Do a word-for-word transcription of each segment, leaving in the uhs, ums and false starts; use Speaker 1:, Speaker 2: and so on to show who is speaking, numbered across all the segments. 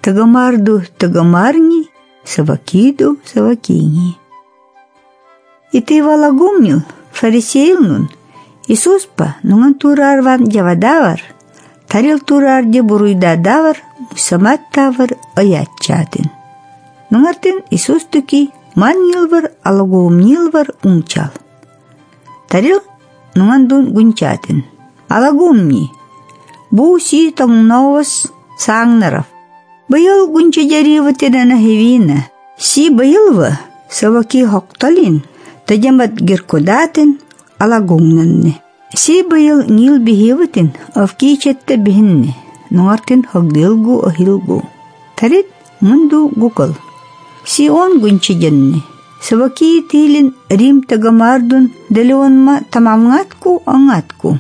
Speaker 1: тагамарду тагамарни, савакиду савакини. И ты валагумнил, фарисейлнун, Иисуспа, нунган турарван джавадавар, тарил турар де буруйдадавар, мусамат тавар аятчадын. Нунгартын Иисус туки манилвар алагумнилвар унчал. Тарил нунгандун гунчадын. Алагумни, бу си таңнауыз саңнарав. Байыл гунча жариватырана хевина. Си байылва саваки хоқталин, тадямат геркодатын алагумнанны. Си байыл нил бихеватин авки четта бихинны. Нунгартын хагдилгу ахилгу. Тарит мунду гукал. Си он гунча жанны. Саваки тилин рим тагамардун далеонма тамамгатку ангатку.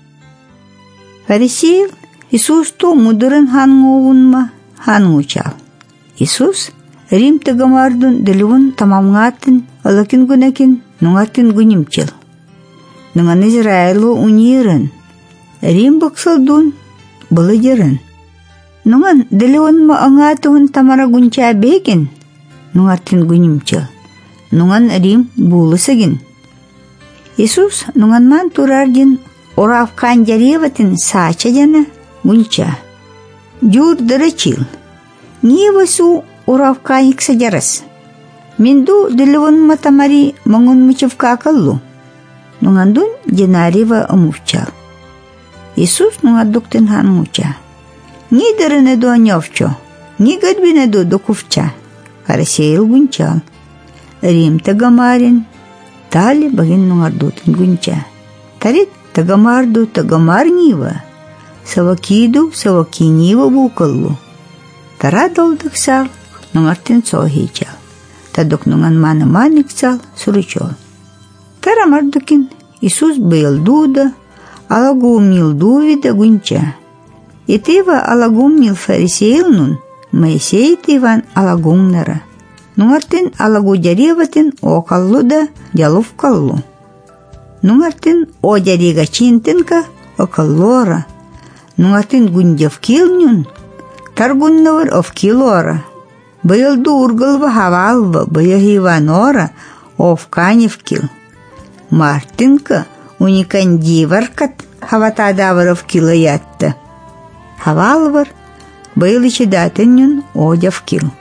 Speaker 1: Фарисейл Иисусту мудырын хангуунма хангучал. Иисус рим тагамардун далеон тамамгатын алакин гунакин нунгатын гунимчил. Нунган Израилу унирын. Рим баксалдун балыдырын. Нунган далеонма ангатуын тамара гунча бекин нунгатын гунимчил. Нунган рим булысыгин. Иисус нунган турардин оравкан жареватын сача жана гунча. Жур дырачил. Нивасу оравкан икса жарас. Минду дылывын матамари мангун мучевка акаллу. Нунгандун жанарива амувчал. Иисус нунгадуктын ханмуча. Ни дырыны до анёвчо, ни гадбины до докувча. Фарисейл гунчал. Рим тагамарин, тали багин нунгардутын гунча. Тарит тагамарду тагамарнива, савакиду савакинива букаллу. Тара долдыксал, нунгартын сохичал. Тадук нунган маны маниксал, сурычол. Тара мардукин Иисус быйлдуда, алагумнил дувида гунча. Итива алагумнил фарисейлнун, Моисей тиван алагумнара. Нунгартын алагу жареватын окаллу да жалув каллу. Нунгартын о жарига чинтынка окаллора. Нунгартын гунджав килнюн, таргуннавар овкилора. Быйлду ургалва хавалва, баяхиванора овканевкил. Мартынка уникандиваркат хаватадавар овкила ятта. Хавалвар, байлычы датынюн одявкил.